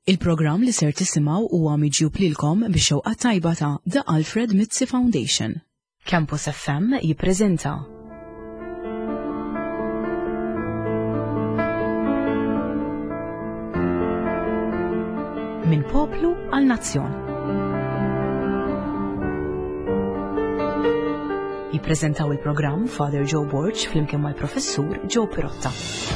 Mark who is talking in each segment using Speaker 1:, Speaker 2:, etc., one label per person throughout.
Speaker 1: Il-programm li ser tisimgħu huwa miġjub lilkom bix-xewqa tajba ta' The Alfred Mizzi Foundation. Campus FM jippreżenta Min poplu għal nazzjon. Jippreżentaw il-programm Father Joe Borch flimkien mal-Professur Joe Pirotta.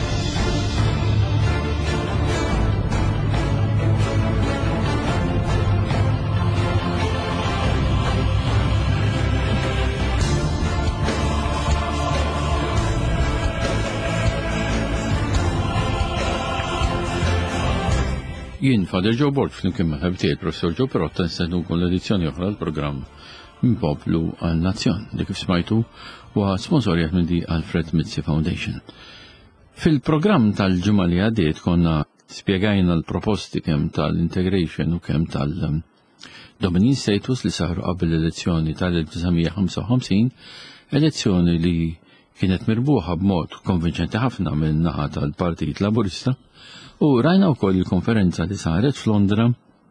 Speaker 2: Jien, Father Joe Borch, flimkien ma' ħabti il-Professor Joe Pirotta nistednukom l-edizzjoni oħra l-programm Min poplu għal nazzjon li kif smajtu huwa sponsorjat minn di Alfred Mizzi Foundation. Fil-programm tal-ġimgħa li għaddiet konna spjegajna l-proposti kemm tal-integration u kemm tal-dominion status li saru qabel l-elezzjoni tal-1955, elezzjoni li kienet mirbuħa b'mod konvinċenti ħafna minn naħa tal-Partit Laburista. U rajna wkoll il-konferenza li saret f'Londra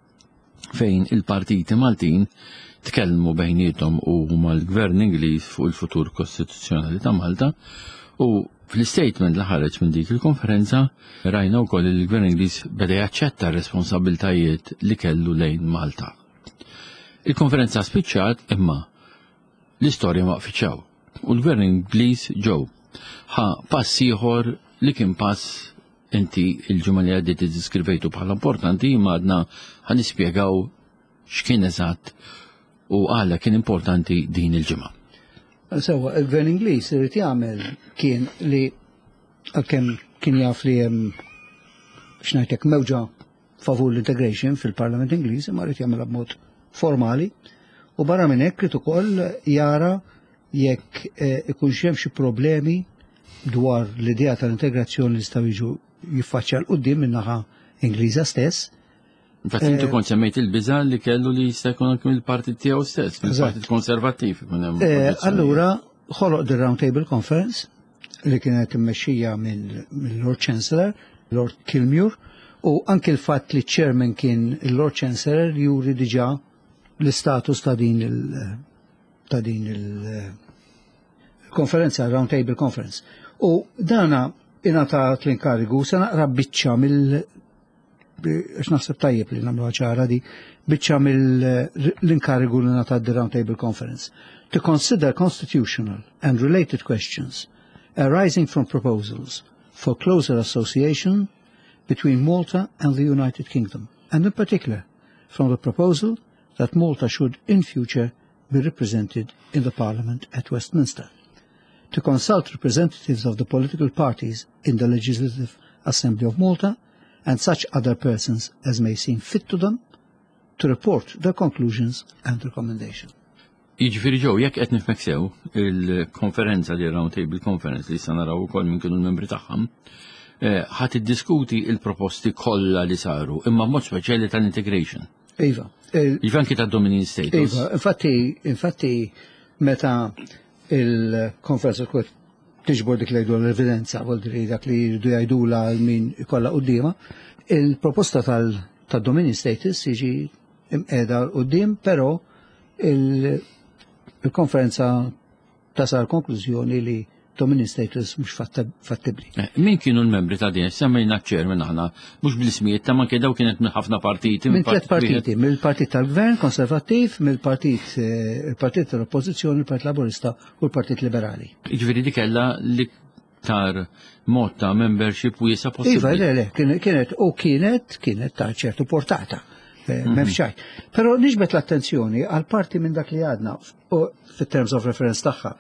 Speaker 2: fejn il-partiti Maltin tkellmu bejnietom u mal-Gvern Ingliż fuq il-futur kostituzzjonali ta' Malta u fl-istatement li ħareġ minn dik il-konferenza rajna wkoll il-Gvern Ingliż beda jaċċetta r-responsabiltajiet li kellu lejn Malta. Il-konferenza spiċċat imma l-istorja ma qfitxew u l-Gvern Ingliż ġew ħa pass ieħor li kien pass inti il-ġimgħa li għaddiet iddiskrivejtu bħala importanti imma għadna ħanispjegaw x'kien eżatt u għala kien importanti din il-ġimgħa.
Speaker 3: Sewwa il-Gvern Ingliż irid jagħmel kien li għalkemm kien jaf li hemm x'ngħidlek mewġa favur l-integration fil-Parlament Ingliż imma rrid jagħmilha b'mod formali u barra minn hekk rid ukoll jara jekk ikunx hemm xi problemi dwar l-idea tal-integrazzjoni li jistgħu jiġu jiffaċċja l-qudiem min-naħa Ingliża stess.
Speaker 2: Infatti intu kont semmejt il-biża' li kellu li jista' jkun anke mill-partit tiegħu stess, mill-Partit Konservattiv.
Speaker 3: Allura ħoloq the Round Table Conference li kienet immexxija mill-Lord Chancellor, Lord Kilmuir, u anke l-fatt li ċ-chairman kien il-Lord Chancellor juri diġà l-istatus ta' din il-konferenza, Round Table Conference. U dana ingħatat l-inkarigu se naqra biċċa għax naħseb tajjeb li nagħmluha ċara di biċċa mill-inkarigu li ingħatat the Round Table Conference to consider constitutional and related questions arising from proposals for closer association between Malta and the United Kingdom, and in particular from the proposal that Malta should in future be represented in the Parliament at Westminster, to consult representatives of the political parties in the Legislative Assembly of Malta and such other persons as may seem fit to them, to report their conclusions and recommendations.
Speaker 2: Jiġifieri ġew jekk qed nifhmek sew il-konferenza li Round Table Conference li sa naraw ukoll min kienu l-membri tagħhom ħadd iddiskuti il-proposti kollha li saru imma mod speċjali tal-integration.
Speaker 3: Iva.
Speaker 2: Anke tad-dominion status.
Speaker 3: Iva, infatti meta il-konferenza kwet tiġbor dik li jgħidu l-evidenza, għoldri dak li jridu jgħidula min ikolla qudiema, il-proposta tal-dominion status jiġi imqiegħda quddiem, però il-konferenza tasal konklużjoni li dominion status mhux fattibbli.
Speaker 2: Min kienu l-membri ta' din? Semmejna ċ-chairman aħna mhux bl-ismijiet ta' manke daw kienet minn ħafna partiti.
Speaker 3: Minn tliet partiti, mill-Partit tal-Gvern Konservattiv, mill-Partit tal-Oppożizzjoni, il-Partit Laburista u l-Partit Liberali.
Speaker 2: Jiġifieri dik kellha l-iktar mod ta' membership wiesa possibbli.
Speaker 3: Iva, kienet ta' ċertu portata. M'hemmx xejn. Però niġbed l-attenzjoni għal parti minn dak li għadna fit-terms of reference tagħha.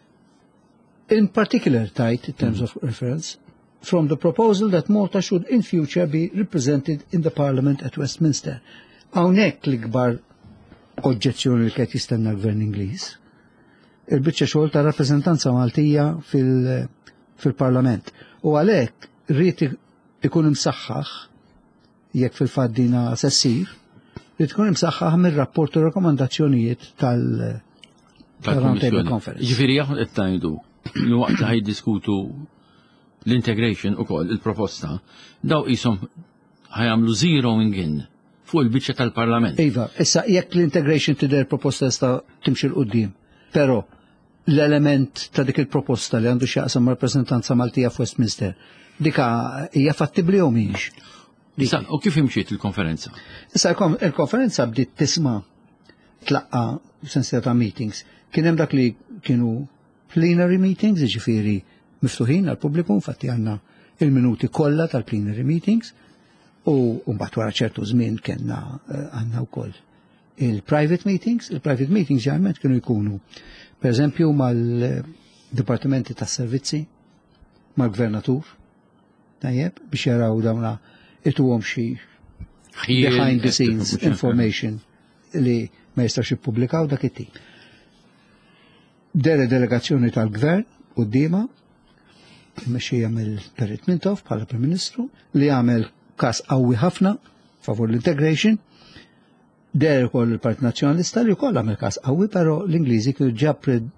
Speaker 3: In particular, tight in terms of reference, from the proposal that Malta should in future be represented in the Parliament at Westminster. Hawnhekk l-ikbar oġġezzjoni li qed jistenna l-Gvern Ingliż. Il-biċċa xogħol ta' rappreżentanza Maltija fil-Parlament. U għalhekk rrid ikun imsaħħaħ jekk fil-fatt dina se ssir, rrid ikun imsaħħaħ mir-rapport u rakkomandazzjonijiet tal-Round Table Conference.
Speaker 2: Ġifieri qed tgħidu li waqt li ħajdiskutu l-integration ukoll il-proposta, daw qishom ħajamlu zeroing in fuq il-biċċa tal-Parlament.
Speaker 3: Iva, issa jekk l-integration tidher proposta sta timxi l-qudiem, però l-element ta' dik il-proposta li għandu x'jaqsam rappreżentanza Maltija f'Westminster, dika hija fattibbli jew mhix?
Speaker 2: Issa, u kif imxiet il-konferenza?
Speaker 3: Issa il-konferenza bdiet tisma' tlaqqa sensiela ta' meetings. Kien hemm dak li kienu plenary meetings, jiġifieri miftuħin għall-pubbliku, infatti għandna il-minuti kollha tal-plenary meetings, u mbagħad wara ċertu żmien kellna għandna wkoll il-private meetings. Il-private meetings ġeneralment kienu jkunu pereżempju mal-dipartimenti tas-servizzi, mal-gvernatur, tajjeb, biex jaraw dawna ituhom xi behind the scenes information li ma jistax jippubblikaw dak it-tip. Delegazzjoni tal-gvern qudiema mexxija mill-Perit Mintoff bħala Prim Ministru li għamel każ qawwi ħafna favur l-integration. Der ukoll il-Partit Nazzjonalista li wkoll għamel każ qawwi, però l-Ingliżi kienu ġa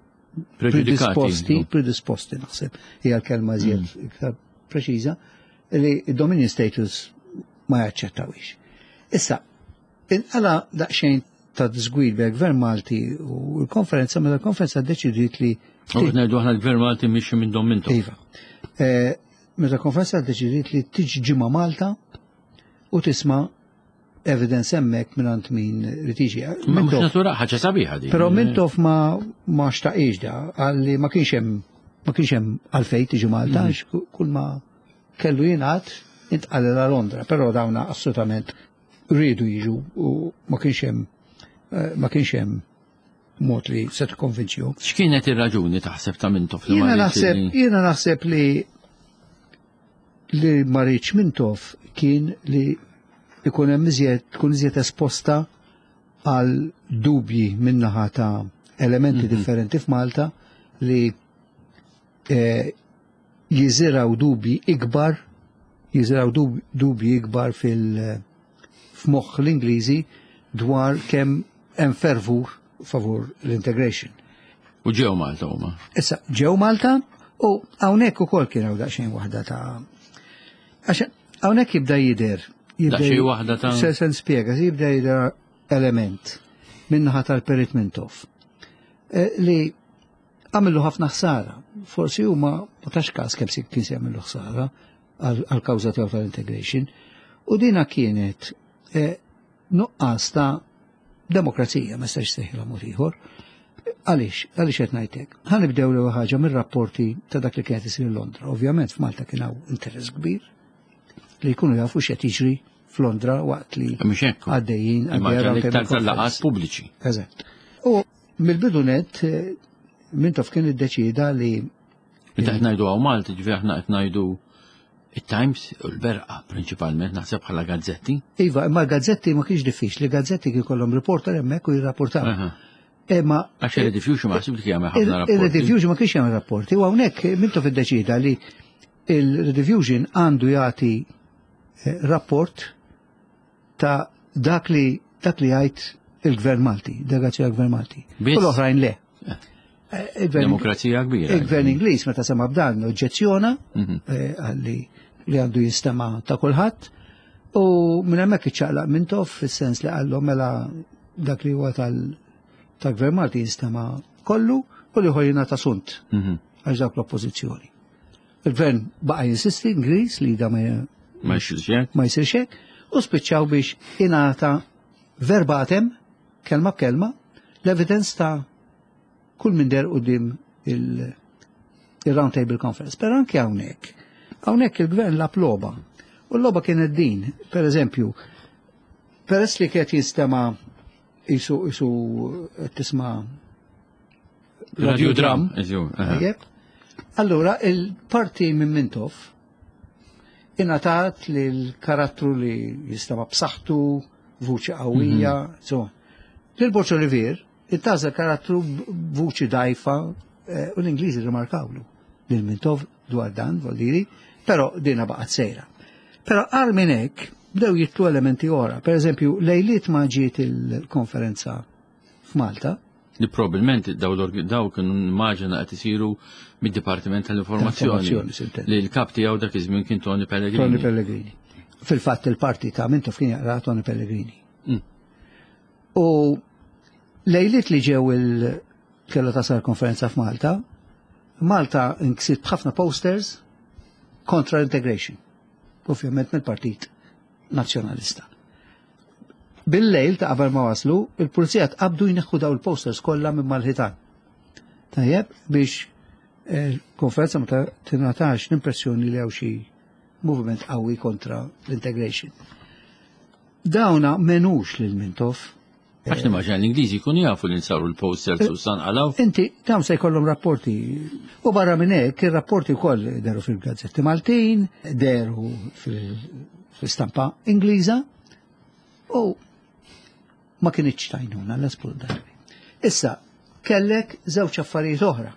Speaker 3: predisposti naħseb hija l-kelma żjed iktar preċiża li d-Dominion status ma jaċċettawix. Issa, inqala daqsxejn ta' żgwir bejn Malti u l-konferenza, meta l-konferenza ddeċidiet li
Speaker 2: ngħidu aħna l-Gvern Malti mixi minn Dom Mintoff.
Speaker 3: Iva. Meta l-konferenza ddeċidiet li tiġi ġimgħa Malta u tisma' evidence hemmhekk mingħand min li tiġi.
Speaker 2: Mhux natura ħaġa sabiħa din.
Speaker 3: Però Mintoff ma xtaqix da, għalli ma kienx hemm għalfejn tiġi Malta, kull ma kellu jingħad intqal ila Londra, però dawna assolutament rridu jiġu u ma kienx hemm mod li se tikkonvinċju.
Speaker 2: X'kienet ir-raġuni taħseb ta' Mintoff li
Speaker 3: Jiena naħseb li ma rridx Mintoff kien li ikun hemm tkun iżjed esposta għal dubji min-naħa ta' elementi differenti f'Malta li jiżiraw dubji ikbar f'moħħ l-Ingliżi dwar kemm hemm fervur favur l-integration.
Speaker 2: U ġew Malta huma.
Speaker 3: Issa ġew Malta u hawnhekk ukoll kien hawn daqsxejn waħda ta' għax hawnhekk jibda jidher
Speaker 2: daqsxejn waħda ta'
Speaker 3: se nispjega, jibda jidher element min-naħa tal-Perit Mintoff li għamillu ħafna ħsara. Forsi huma ma tax każ kemm kien se jagħmlu ħsara għall-kawża tiegħu tal-integration u dina kienet nuqqas ta' demokrazija ma stax seħħilha mod ieħor. Għaliex qed ngħidlek. Ħanibdew l ħaġa mir-rapporti ta' dak li kienet isir Londra. Ovvjament f'Malta kien hawn interess kbir li jkunu jafu x'qed jiġri f'Londra waqt li għaddejjin
Speaker 2: tal-laqgħat pubbliċi.
Speaker 3: Eżatt. U mill-bidunet Mintoff kien iddeċida li
Speaker 2: Meta qed ngħidu hawn Malta ġifieri aħna qed ngħidu it-Times u l-Berqa prinċipalment naħseb bħala gazzetti.
Speaker 3: Iva, imma l-gazzetti ma kienx diffiċli, gazzetti kien kollhom reporter hemmhekk u jirrapportaw.
Speaker 2: Għax il-Rediffusion ma ħsibx li jagħmel ħafna rapporti.
Speaker 3: Il-Rediffusion ma kienx jagħmel rapporti u hawnhekk Mintoff iddeċida li il-Rediffusion għandu jagħti rapport ta' dak li jgħid il-Gvern Malti, delegazzjoni gvern Malti. U l-oħrajn le.
Speaker 2: Demokrazija kbira.
Speaker 3: Il-Gvern Ingliż meta sema b'dan oġġezzjona għalli li għandu jistema' ta' kulħadd u minn hemmhekk iċċaqlaq Mintoff fis-sens li qallhom mela dak li huwa tal-Gvern Malti jistema' kollu u li ħolina ta' sunt għax dak l-oppożizzjoni. Il-Gvern baqa' jinsisti Ingliż li da ma jsirx hekk u spiċċaw biex ingħata verbatim kelma b'kelma l-evidence ta' kull minn der qudiem il-Round Table Conference. Per anke hawnhekk il-Gvern lab logħba. U l-logħba kienet din, pereżempju, peress li kienet jistema' isu tisma' radiodram. Allura il-parti minn Mintoff ingħatat li l-karattru li jistema' b'saħħtu, vuċi qawwija, insomma. Lil-Borċ Olivier intażel karattru vuċi dajfa u l-Ingliżi rimarkawlu lil Mintoff dwar dan, voldiri, però dina baqgħet sejra. Però għal minn hekk bdew jitlu elementi oħra. Pereżempju, lejliet ma ġiet il-konferenza f'Malta.
Speaker 2: Li probabbilment daw kienu immaġina qed isiru mid-Dipartiment tal-Informazzjoni li l-kap tiegħu dak iż-żmien kien Tony Pellegrini.
Speaker 3: fil-fatt il-parti ta' Mintoff kien jaqra Tony Pellegrini. U lejliet li ġew kellu tasal konferenza f'Malta, Malta nksibt ħafna posters kontra l-integration, ovvjament mill-Partit Nazzjonalista. Bil-lejl ta' qabel ma waslu, il-pulizija tqabdu jneħħu daw il-posters kollha minn mal-ħitan. Tajjeb biex il-konferenza ma tingħatax l-impressjoni li hawn xi moviment qawwi kontra l-integration. Dawna menux lil Mintoff.
Speaker 2: Għax nimmaġan l-Ingliżi kun jafu li nsaru l-posters u sanqalaw.
Speaker 3: Inti dawn se jkollhom rapporti. U barra minn hekk ir-rapporti wkoll deru fil-Gazzetti Maltin, deru fil-stampa Ingliża u ma kienx tajnuna l-espul darbi. Issa kellek żewġ affarijiet oħra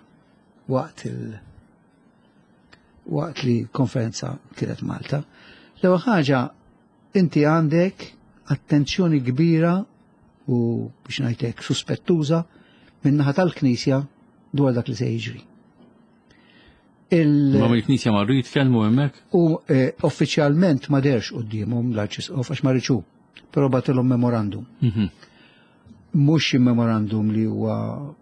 Speaker 3: waqt li konferenza kienet Malta. L-ewwel ħaġa inti għandek attenzjoni kbira u biex ngħidlek suspettuża min-naħa tal-Knisja dwar dak li se jiġri.
Speaker 2: Ma mill-Knisja marru jitkellmu hemmhekk?
Speaker 3: U uffiċjalment ma derx qudiemhom l-Arċisqof għax ma riċu, però bagħtilhom memorandum. Mhux memorandum li huwa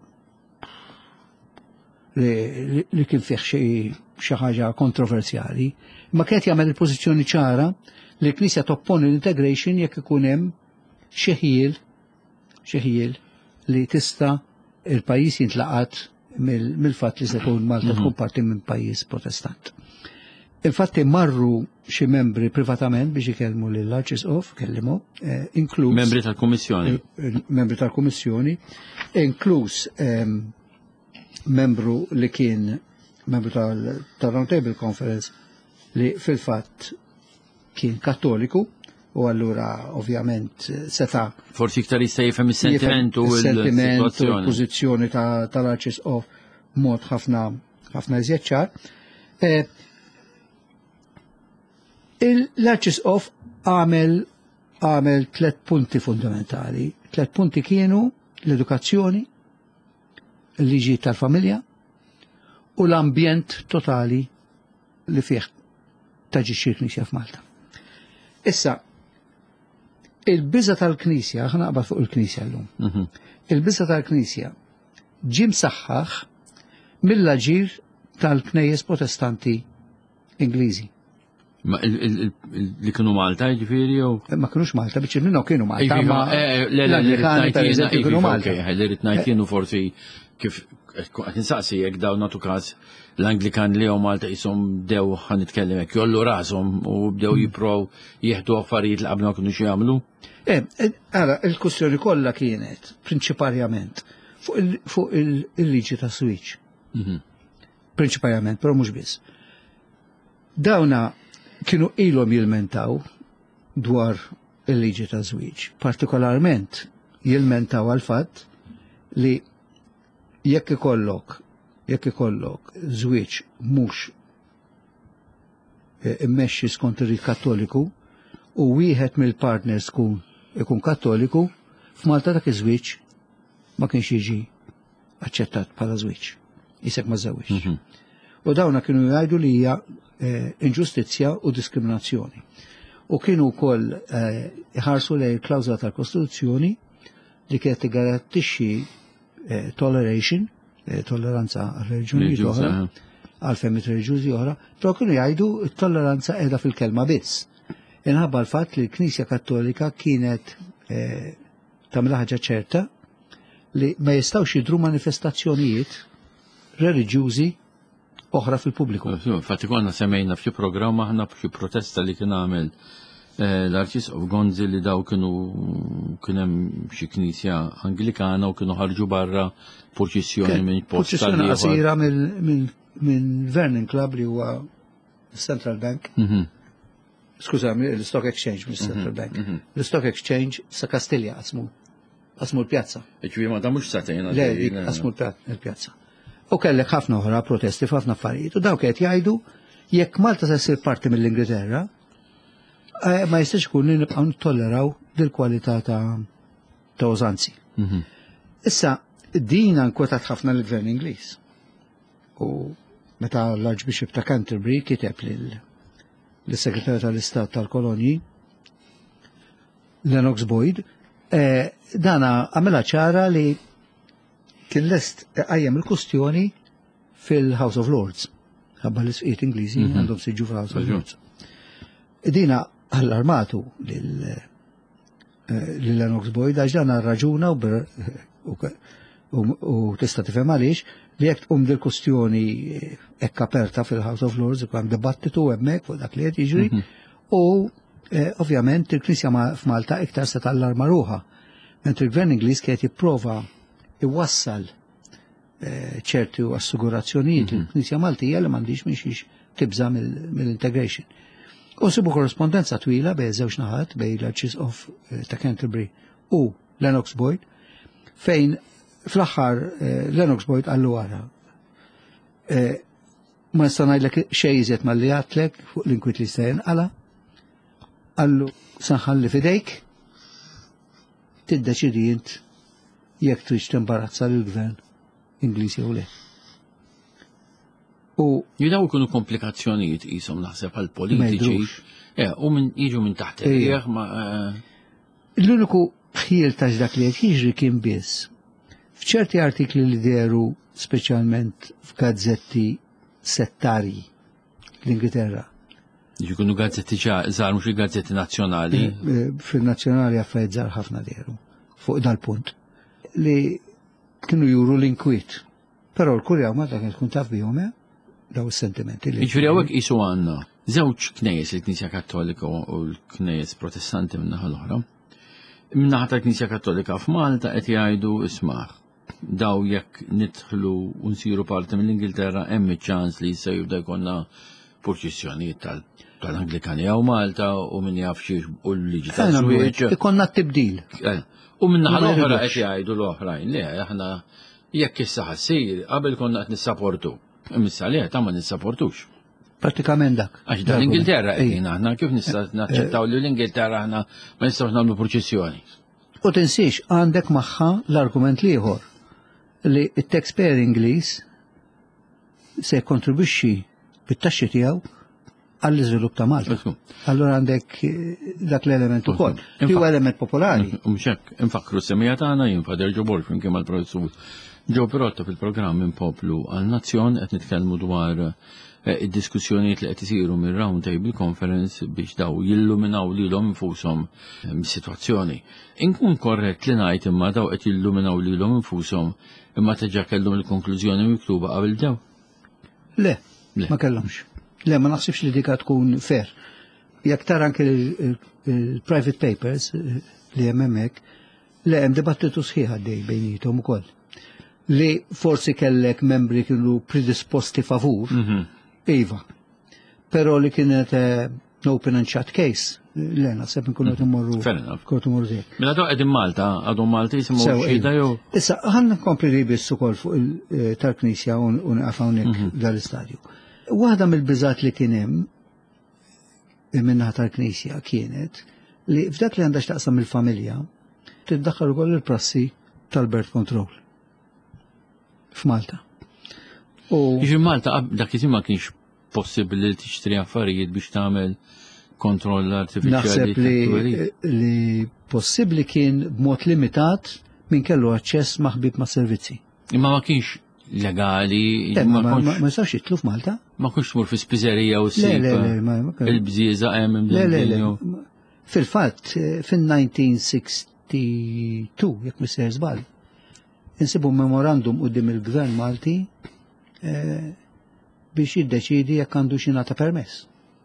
Speaker 3: li kien fih xi ħaġa kontroversjali, ma kienet jagħmel il-pożizzjoni ċara li l-Knisja topponi l-integration jekk ikun hemm xi ħiel li tista' il-pajjiż jintlaqat mill-fatt li se tkun Malta tkun parti minn pajjiż Protestant. Infatti marru xi membri privatament biex ikellmu lill-Arċisqof, kellimu, inkluż
Speaker 2: membri tal-Kummissjoni.
Speaker 3: Membri tal-Kummissjoni, inkluż membru li kien membru tal-Round Table Conference li fil-fatt kien kattoliku u allura ovvjament seta'
Speaker 2: forsi iktar jista' jifhem is-sentiment u l-sitwazzjoni.
Speaker 3: Il-pożizzjoni tal-Arċisqof mod ħafna iżjed ċar. L-Arċisqof għamel 3 punti fundamentali. 3 punti kienu l-edukazzjoni, il-liġi tal-familja u l-ambjent totali li fih taġixxi l-Knisja f'Malta. Issa, il-biża tal-Knisja, ħana naqbad fuq il-Knisja llum. Il-biża tal-Knisja ġie msaħħaħ mill-aġir tal-Knejjes Protestanti Ingliżi.
Speaker 2: Li kienu Malta, ġifieri jew?
Speaker 3: Ma kienux Malta, biex minnu kienu Malta.
Speaker 2: L-Anglikani pereżempju kienu Malta. L-irid ngħid kienu forsi kif qed insaqsi jekk dawn nagħtu każ l-Anglikan li jew Malta qishom bdew ħanitkellem hekk jollu rashom u bdew jipprow jieħdu affarijiet li qabel ma kinux jagħmlu.
Speaker 3: Ara, il-kwistjoni kollha kienet prinċipalment fuq il-liġi ta' switch. Prinċipalment, però mhux biss. Dawna kienu ilhom jilmentaw dwar il-liġi ta' żwieġ, partikolarment jilmentaw għal fatt li jekk ikollok żwieġ mhux immexxi skont ir-rit Kattoliku u wieħed mill-partners ikun Kattoliku, f'Malta dak iż-żwieġ ma kienx jiġi aċċettat bħala żwieġ. Isek ma żewweġ. U dawna kienu jgħidu li hija inġustizzja u diskriminazzjoni. U kienu wkoll iħarsu lejn il-klawżola tal-Kostituzzjoni li kienet tigarantixxi toleration, tolleranza reliġjoni oħra, għal femmit reliġjużi oħra, però kienu jgħidu t-tolleranza qiegħda fil-kelma biss. Inħabba l-fatt li l-Knisja Kattolika kienet tagħmel ħaġa ċerta li ma jistgħux jidhru manifestazzjonijiet reliġjużi oħra fil-pubbliku.
Speaker 2: Infatti konna semmejna f'xi programm aħna f'xi protesta li kien għamel l-Arċisqof Gonzi li daw kien hemm xi Knisja Anglikana u kienu ħarġu barra purċissjoni minn post
Speaker 3: tal-ieħor. Purċissjoni qasira minn Vernon Club li huwa Central Bank. Skużami, l-Stock Exchange minn Central Bank. L-Stock Exchange sa Kastilja qasmu l-pjazza.
Speaker 2: Ġifieri ma damux satejna.
Speaker 3: Le, qasmu l-pjazza. U kellek ħafna oħra protesti f'ħafna affarijiet. U dawk qed jgħidu jekk Malta se ssir parti mill-Ingilterra, ma jistax ikun li nibqgħu nittolleraw dil-kwalità ta' użanzi. Issa din nkwetat ħafna l-Gvern Ingliż. U meta l-Archbishop ta' Canterbury kiteb l-Segretarju tal-Istat tal-Kolonji, Lennox Boyd, dana għamela ċara li kien lest għajjem il-kustjoni fil-House of Lords. Għabba l-isqiet Ingliżi għandhom siġu fil-House of Lords. Dina għall-armatu l-Lennox Boyd għax dana raġuna u tista' tifhem għaliex li jekk tqum dil-kustjoni hekk aperta fil-House of Lords u hemm dibattitu hemmhekk fuq dak li qed jiġri u ovvjament il-Knisja f'Malta iktar se tallarma ruħha. Mentri l-Gvern Ingliż kien jipprova iwassal ċertu assigurazzjonijiet il-Knisja Maltija li m'għandix miex tibża mill-integration. U sibu korrespondenza twila bej żewġ naħat bej l-Archbishop ta' Canterbury u Lennox Boyd fejn fl-aħħar Lennox Boyd għallu għara. Ma nista' ngħidlek xejn iżjed malli għatlek fuq l-inkwiet li jista' jinqala. Għallu sanħalli fidejk tiddeċidi int jekk trid timbarazza lill-Gvern Ingliż jew le. U
Speaker 2: jidaw ikunu komplikazzjonijiet qishom naħseb għal politiċi. U jiġu minn taħt il-rieħ ma.
Speaker 3: L-uniku ħiel ta' dak li qed jiġri kien biss f'ċerti artikli li deru speċjalment f'gazzetti settarji l-Ingilterra.
Speaker 2: Jikunu gazzetti żgħar mhux il-gazzetti nazzjonali.
Speaker 3: Fil-nazzjonali affarijiet żgħar ħafna deru fuq dal-punt li kienu juru l-inkwiet. Però l-Kurja ma dak tkun taf bihom daw is-sentimenti li.
Speaker 2: Jiġri hawnhekk qisu għandna żewġ knejjes il-Knisja Kattolika u l-Knejjes Protestanti min-naħa l-oħra. Min-naħa tal-Knisja Kattolika f'Malta qed jgħidu ismah daw jekk nidħlu u nsiru parti mill-Ingilterra hemm iċ-ċans li jista' jibda jkollna purċissjonijiet tal-Anglikani għaw Malta u min jaf xiex u l-liġi tal-Swieġ.
Speaker 3: Ikonna t-tibdil.
Speaker 2: U minna l-oħra qed jgħidu l-oħrajn li aħna jekk issa ħassir qabel konna qed nissapportu. Imissa li qed ma nissapportux.
Speaker 3: Pratikament dak.
Speaker 2: Għax dan l-Ingilterra qegħdin aħna kif nista' naċċettaw li l-Ingilterra aħna ma nistgħux nagħmlu purċissjoni.
Speaker 3: U tinsiex għandek magħha l-argument ieħor li t-taxpayer Ingliż se jkontribwixxi bit-taxxi tiegħu għall-iżvilupp ta' Malta. Allura għandek dak l-element ukoll. Li huwa element popolari.
Speaker 2: Mhux infakru semija tagħna jien Fader Joe Borg kien mal-professur Joe Pirotta fil-programm Minn Poplu għal-Nazzjon qed nitkellmu dwar id-diskussjonijiet li qed isiru mir-Round Table Conference biex daw jilluminaw lilhom infushom mis-sitwazzjoni. Inkun korrett li ngħid imma daw qed jilluminaw lilhom infushom imma teġa kellhom il-konklużjoni miktuba qabel dew?
Speaker 3: Le, ma kellhomx. Le, ma naħsibx li dika tkun fair. Jekk tara anke il-private papers li hemm hemmhekk, le hemm dibattitu sħiħ għaddej bejnietom ukoll. Li forsi kellek membri kienu predisposti favur, iva. Però li kienet open and shut case, le naħseb nkunu qed immorru. Imorru zek.
Speaker 2: Mela daw qegħdin Malta, għadhom Malti jisimgħu xhieda jew.
Speaker 3: Issa ħanna nkompli ribis ukoll fuq tal-Knisja u nqaf hawnhekk dal-istadju. Waħda mill-biżat li kien hemm minnaħa tal-Knisja kienet li f'dak li għandha x'taqsam il-familja tiddaħħal ukoll il-prassi tal-birth control f'Malta.
Speaker 2: Jiġri Malta dak iż-żmien ma kienx possibbli li tixtri affarijiet biex tagħmel kontroll artifiċjali.
Speaker 3: Naħseb li possibbli kien b'mod limitat min kellu aċċess maħbib ma' servizzi.
Speaker 2: Imma ma kienx legali.
Speaker 3: Ma jistgħux jitlu f'Malta?
Speaker 2: Ma kunx tmur fi spiżerija u ssib il-bżieża hemm imdejju.
Speaker 3: Fil-fatt fin-1962 jekk misser żball insibu memorandum quddiem il-Gvern Malti biex jiddeċiedi jekk għandu xi nagħta permess.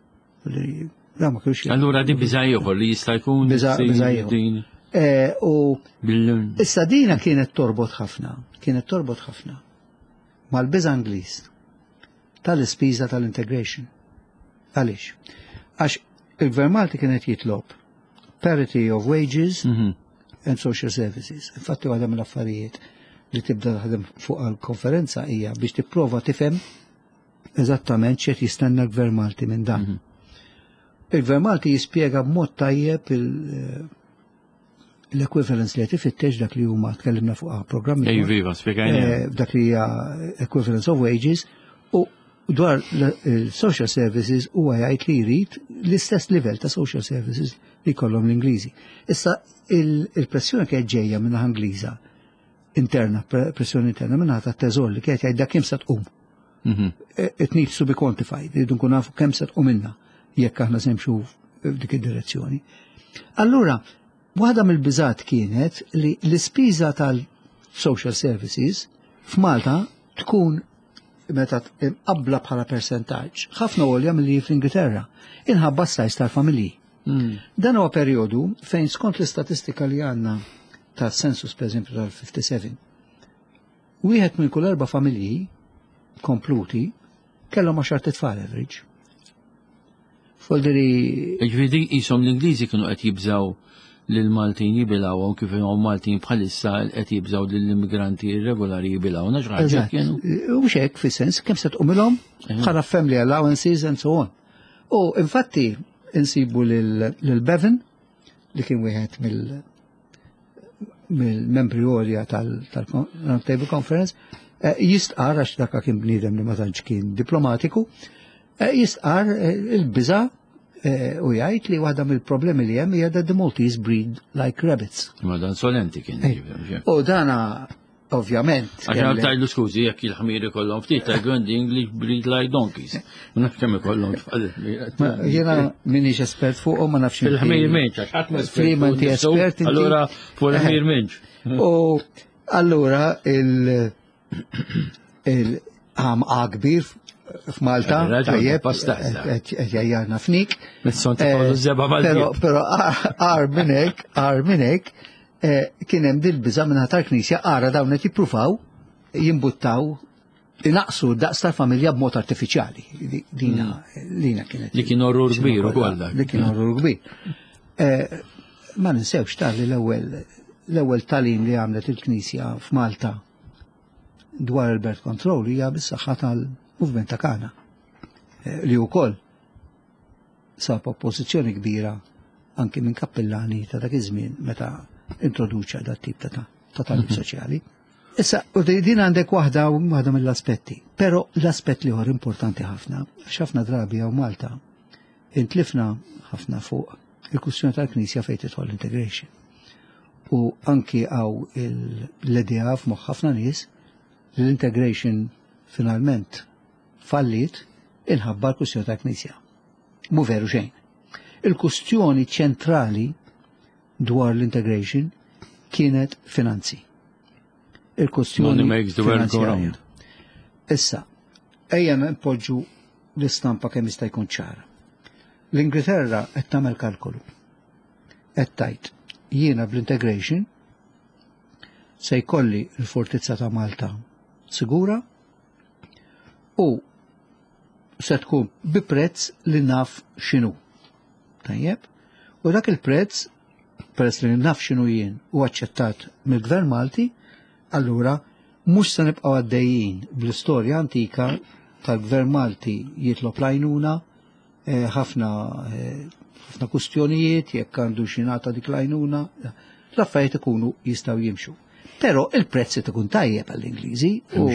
Speaker 2: Allura di biża' ieħor li jista' jkun
Speaker 3: biża' ieħor. U issa dina kienet torbot ħafna mal-biża' Ingliż tal-ispiża tal-integration. Għaliex? Għax il-Gvern Malti kienet jitlob parity of wages and social services. Infatti għadha mill-affarijiet li tibda taħdem fuq għal-konferenza hija biex tipprova tifhem eżattament x'qed jistenna l-Gvern Malti minn dan. Il-Gvern Malti jispjega b'mod tajjeb l-equivalence li qed ifittex dak li huma tkellimna fuq programmi.
Speaker 2: Viva, spjegajna.
Speaker 3: Dak li hija equivalence of wages u dwar il-social services huwa jgħid li jrid l-istess livell ta' social services li jkollhom l-Ingliżi. Issa il-pressjoni kienet ġejja minn Angliża interna, pressjoni interna minn ta' teżor li kienet jgħidha kemm se tqum. It needs to be quantified, irridu nkun nafu kemm se tqum minna jekk aħna semxu f'dik id-direzzjoni. Allura, waħda mill-biżat kienet li l-ispiża tal-social services f'Malta tkun meta qabla bħala percentaġġ ħafna għolja milli fl-Ingilterra inħabba s-sajs tal-familji. Dan huwa perjodu fejn skont l-istatistika li għandna tas-census pereżempju tal-57, wieħed minn kull 4 familji kompluti kellhom 10 tfal average. Folderi.
Speaker 2: Ġvidi jisom l-Ingliżi kienu qed jibżaw l-Maltin jibilgħu kif huma Maltin bħalissa qed jibżaw lill-immigranti irregolari jibilgħu naġraġ kienu.
Speaker 3: U hekk fis-sens kemm se tqumilhom bħala family allowances and so on. U infatti insibu lil Bevan li kien wieħed mill-membri għolja tal-Table Conference jistqar għax dakka kien bniedem li ma tantx kien diplomatiku, jistqar il-biża' u jgħid li waħda mill-problemi li hemm hija that the Maltese breed like rabbits.
Speaker 2: Ma dan solenti kien.
Speaker 3: U dana ovvjament.
Speaker 2: Għaxan tajlu skużi jekk il-ħmiri kollhom ftit għandi English breed like donkeys. Ma nafx kemm ikollhom tfal.
Speaker 3: Jiena minix espert fuq ma nafx.
Speaker 2: Fil-ħmir minx, għax ħadd ma
Speaker 3: Frima inti espert.
Speaker 2: Allura fuq il-ħmir minx.
Speaker 3: U allura il-ħam kbir f'Malta, tajjeb, jajjarna fnik. Pero għar minnek, kienem dil-biza minna tal-Knisja għara dawnet jiprufaw, jimbuttaw, inaqsu daqs tal-familja b'mod artificiali. Lina kienet.
Speaker 2: Li kien orrur kbir u għalla.
Speaker 3: Li kien orrur kbir. Ma ninsewx tal-li l-ewel talim li għamlet il-Knisja f'Malta dwar il-birth control hija bis-saħħa tal-movement ta' Kana li wkoll sab oppożizzjoni kbira anke minn kappellani ta' dak iż-żmien meta introduċa dat tip ta' talim soċjali. Issa, u din għandek waħda mill-aspetti, però l-aspett li ħor importanti ħafna, x'ħafna drabi għaw Malta intlifna ħafna fuq il-kwistjoni tal-Knisja fejn tidħol l-integration. U anki għaw l-idea f'moħħ ħafna nies l-integration finalment fallit inħabba l-kustjoni ta' Knisja. Mu veru xejn. Il-kustjoni ċentrali dwar l-integration kienet finanzi. Il-kustjoni finanzjarja. Issa, ejja npoġġu l-istampa kemm jista' jkun ċara. L-Ingilterra qed tagħmel kalkolu. Qed tgħid jiena bl-integration se jkolli l-fortizza ta' Malta sigura u se tkun bi prezz li naf x'inhu. Tajjeb? U dak il-prezz, peress li naf x'inhu jien u aċċettat mill-Gvern Malti, allura mhux se nibqgħu għaddejjin bl-istorja antika tal-Gvern Malti jitlob lajnuna ħafna kustjonijiet jekk għandu xinata dik lajnuna, l-affarijiet ikunu jistgħu jimxu. Però il-prezz ikun tajjeb għall-Ingliżi u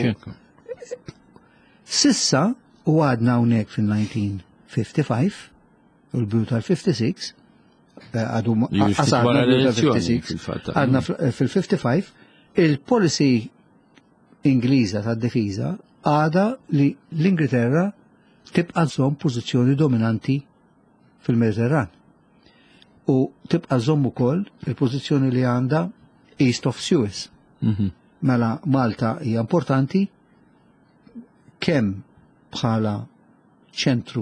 Speaker 3: sissa u għadna hawnhekk fil-1955 u l-bidu tal-56 għadu għasadna tal-56 għadna fil-55 il-policy Ingliża tad-difiża għada li l-Ingilterra tibqa' żomm pożizzjoni dominanti fil-Mediterran u tibqa' żomm ukoll il-pożizzjoni li għandha East of Suez. Mela Malta hija importanti kemm bħala ċentru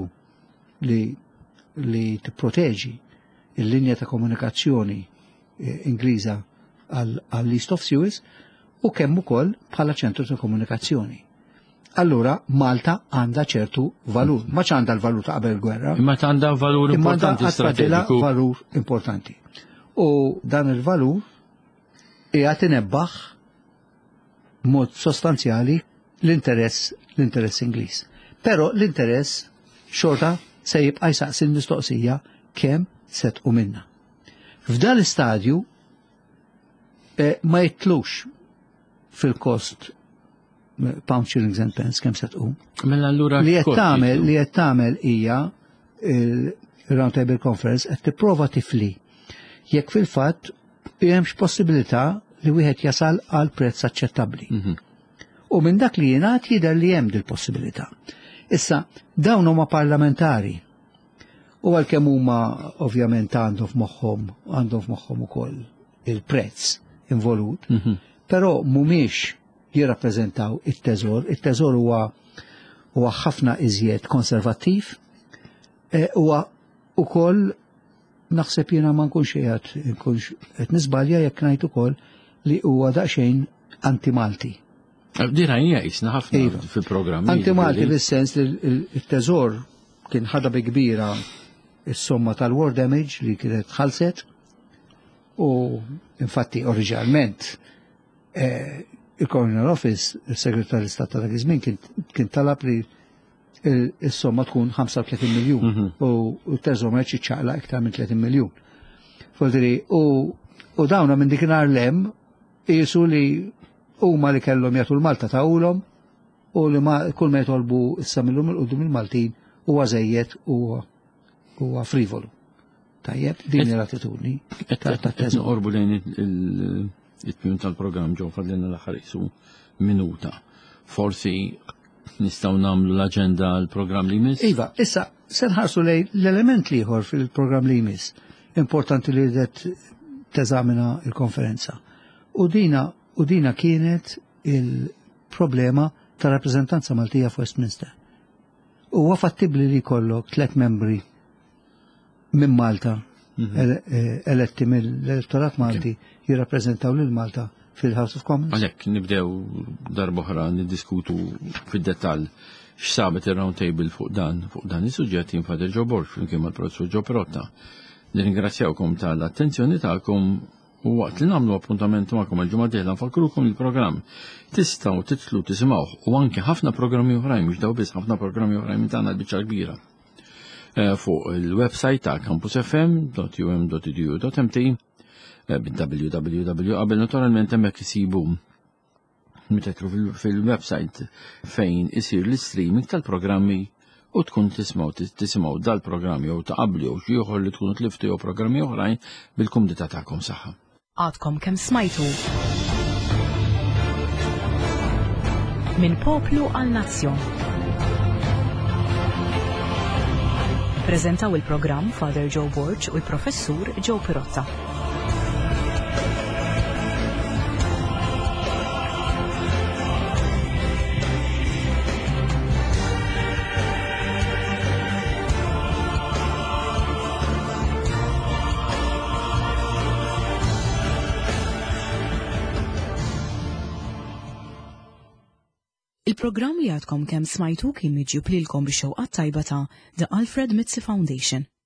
Speaker 3: li tipproteġi il-linja ta' komunikazzjoni Ingliża għall-East of Suez u kemm ukoll bħala ċentru ta' komunikazzjoni. Allura Malta għandha ċertu valur, ma għandha l-valur ta' qabel il-gwerra.
Speaker 2: Imma għandha valur importanti strategiku.
Speaker 3: Valur importanti. U dan il-valur qiegħed inebbaħ mod sostanzjali l-interess Ingliż. Però l-interess xorta se jibqa' jsaqsi l-mistoqsija kemm se tqu minnha. F'dan l-istadju ma jitlux fil-kost pound shillings and pence kemm se tqum.
Speaker 2: Mela allura
Speaker 3: Li qed tagħmel hija il-Round Table Conference qed tipprova tifli jekk fil-fatt hemmx possibilità li wieħed jasal għal prezz aċċettabbli. U minn dak li jingħad jidher li hemm dil-possibilità. Issa dawn huma parlamentari. U għalkemm huma ovvjament għandhom f'moħħhom ukoll il-prezz involut, però mhumiex jirrappreżentaw it-teżor. Il-teżor huwa ħafna iżjed konservattiv, huwa ukoll naħseb jiena ma nkunx qed nisbalja jekk ngħid ukoll li huwa daqsxejn anti-Malti.
Speaker 2: Dira hija qisna ħafna fil-programmi.
Speaker 3: Anti-Malti fis-sens li l-teżor kien ħadha bi kbira is-somma tal-war damage li kienet ħalset u infatti oriġinalment il-Colonial Office, il-Segretarju Stat ta' dak iż-żmien kien talab li is-somma tkun 35 miljun u t-teżor ma ċċaqla iktar minn 30 miljun. U dawna minn dikinhar lem qisu li huma li kellhom jagħtu l-Malta tagħhom u li kull ma jitolbu issa minnhom il-qudiem il-Maltin huwa żejjed huwa frivolu. Tajjeb, din l-attitudni tat-teżor.
Speaker 2: Orbu lejn it-tmiem tal-programm ġew fadlina l-aħħar isu minuta. Forsi nistgħu nagħmlu l-aġenda l-programm li jmiss?
Speaker 3: Iva, issa se nħarsu lejn l-element ieħor fil-programm li jmiss. Importanti li teżamina l-konferenza. U dina kienet il-problema ta' rappreżentanza Maltija f'Westminster. Huwa fattibbli li jkollok 3 membri minn Malta eletti mill-elettorat Malti jirrappreżentaw lil Malta fil-House of Commons.
Speaker 2: Għalhekk nibdew darba oħra niddiskutu fid-dettall x'sabet ir-round table fuq dan is-suġġett jinfader Joe Borg flimkien mal-Professur Joe Perotta. Nirringrazzjawkom tal-attenzjoni tagħkom u waqt li nagħmlu appuntament magħkom il-ġimgħa d-dieħla nfakrukom il-programm tistgħu titlu tisimgħuh u anke ħafna programmi oħrajn mhux daw biss ħafna programmi oħrajn minn tagħna l-biċċa kbira fuq il-website ta' campusfm.um.edu.mt bil-www qabel naturalment hemmhekk isibu mitetru fil-website fejn isir l-streaming tal-programmi u tkun tisimgħu dal-programmi jew ta' qabli jew xi ieħor li tkunu tliftu jew programmi oħrajn bil-kumdità tagħkom saħħa.
Speaker 1: Għadkom kemm smajtu minn poplu għal nazzjon. Prezentaw il-programm Father Joe Borg u l-Professur Joe Perotta. Il-programm li għadkom kemm smajtu kien miġjub lilkom bix-xewqat tajba ta' The Alfred Mitzi Foundation.